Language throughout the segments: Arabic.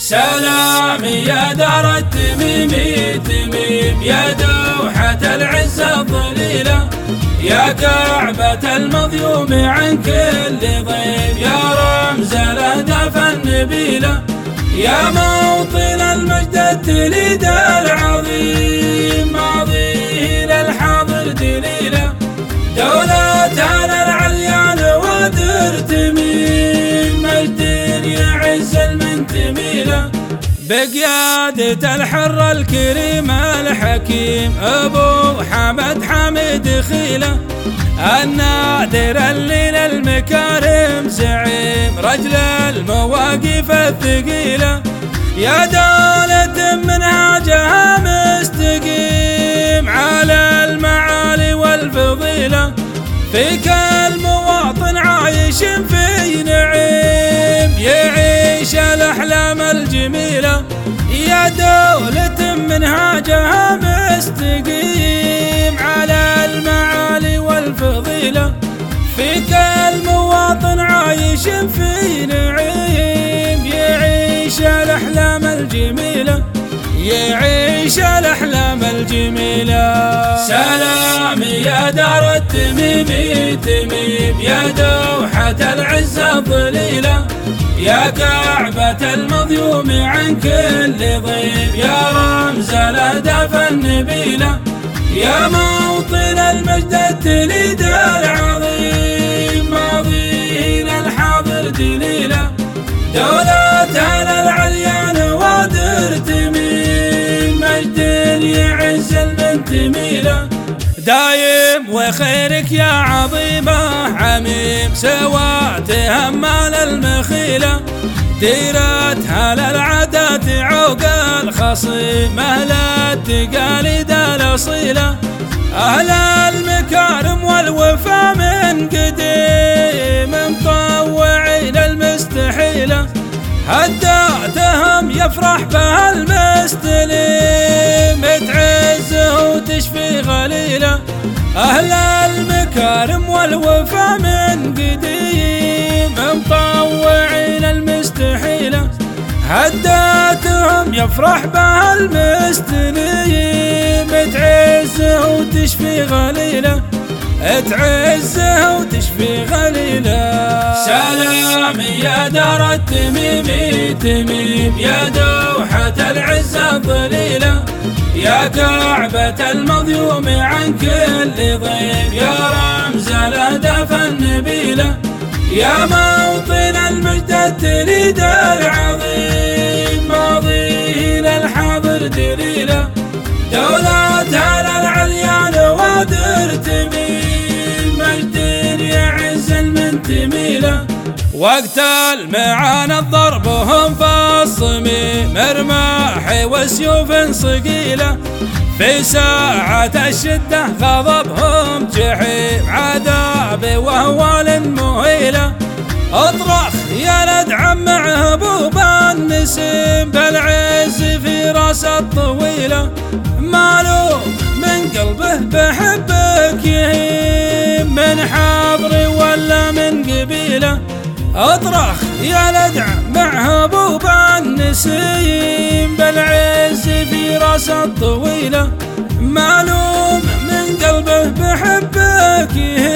سلام يا دار التميم تميم، يا دوحة العزة الظليلة، يا كعبة المظلوم عن كل ضيم، يا رمز الأهداف النبيلة، يا موطن المجد التليد العظيم، ماضيه للحاضر دليلة، دولتنا العليان ودر تميم، مجد يعز المنتمي له، بقيادة الحر الكريم الحكيم أبو حمد حامد خيله، النادر اللي للمكارم زعيم، رجل المواقف الثقيلة، يا دولة منهاجها مستقيم، على المعالي والفضيلة، فيك المواطن عايش في نعيم، يعيش الأحلام الجميلة، يا دولة منهاجها مستقيم، على المعالي والفضيلة، فيك المواطن عايش في نعيم، يعيش الأحلام الجميلة، يعيش الأحلام الجميلة. سلام يا دار التميم تميم، يا دوحة العزة الظليلة، يا كعبة المظلوم عن كل ضيم، يا رمز الأهداف النبيلة، يا موطن المجد التليد العظيم، ماضيه للحاضر دليلة، دولتنا العليان ودر تميم، مجد يعز المنتمي له، دايم وخيرك يا عظيمة عميم، سوات همال المخيلة، ديرتها للعادات عوق الخصيم، أهل التقاليد الأصيلة، أهل المكارم والوفا من قديم، مطوعين المستحيلة، هداتهم يفرح بها المستلم، تعزه وتشفي غليله، أهل المكارم والوفا من قديم، مطوعين المستحيلة، هداتهم يفرح بها المستلم، تعزه وتشفي غليله، تعزه وتشفي غليله. سلام يا دار التميم تميم، يا دوحة العزة الظليلة، يا كعبة المظلوم عن كل ضيم، يا رمز الأهداف النبيلة، يا موطن المجد التليد العظيم، ماضيه للحاضر دليلة، دولتنا العليان ودر تميم، مجد يعز المنتمي له، وقت المعاني الضرب هم في الصميم، رماح وسيوف صقيلة، في ساعة الشدة غضبهم جحيم، عذاب وهوال مهيلة، اطرخ يا ندعم مع هبوب النسيم، بالعز في راس الطويلة، مالو من قلبه بحبك يهيم، من حاضري ولا من قبيله، اطرخ يا ندع مع هبوب النسيم، بالعز في راس الطويلة، معلوم من قلبه بحبك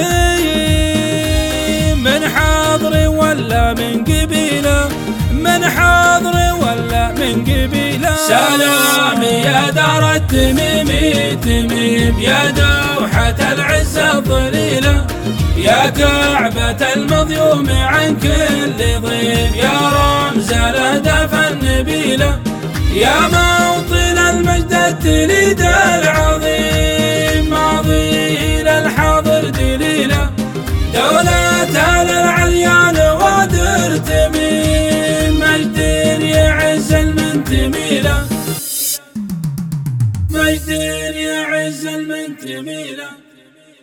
يهيم، من حاضري ولا من قبيله، من حاضري ولا من قبيله. سلام يا دار التميم تميم، يا دوحة العزة الظليلة، يا كعبة المظلوم عن كل ضيم، يا رمز الأهداف النبيلة، يا موطن المجد التليد العظيم، ماضيه للحاضر دليلة، دولتنا العليان ودر تميم، مجد يعز المنتمي له، مجد يعز المنتمي له.